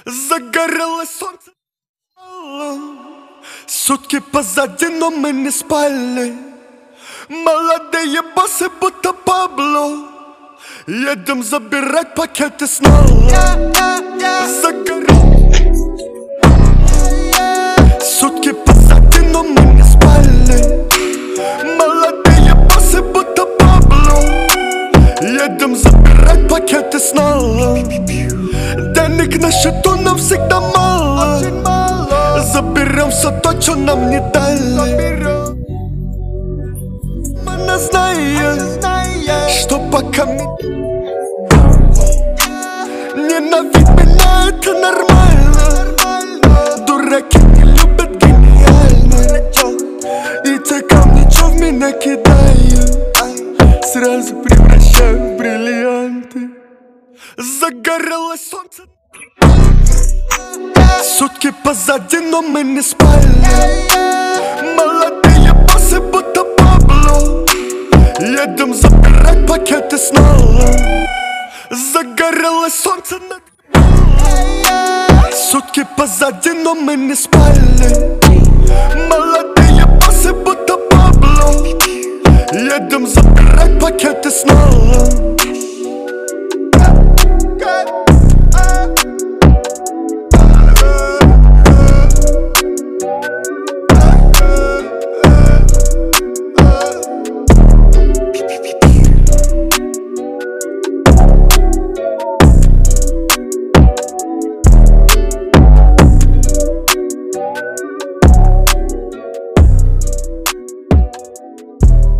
Загорелось солнце, сутки позади, но мы не спали. Молодые боссы, будто Пабло, едем забирать пакеты снова. Загорелось, сутки позади, но мы не спали. Молодые боссы, будто Пабло, едем забирать пакеты снова. Денег на счету нам всегда мало. Заберем все то, что нам не дали. Мы знаем, что пока ненавидь меня, это нормально. Дураки не любят гениально. И те камни, что в меня кидают, сразу превращаю в бриллианты. Загорелось солнце, сутки позади, но мы не спали. Молодые боссы, будто Пабло, едем забирать пакеты снова. Загорелось солнце над головой. Сутки позади, но мы не спали. Молодые боссы, будто Пабло, едем забирать пакеты снова.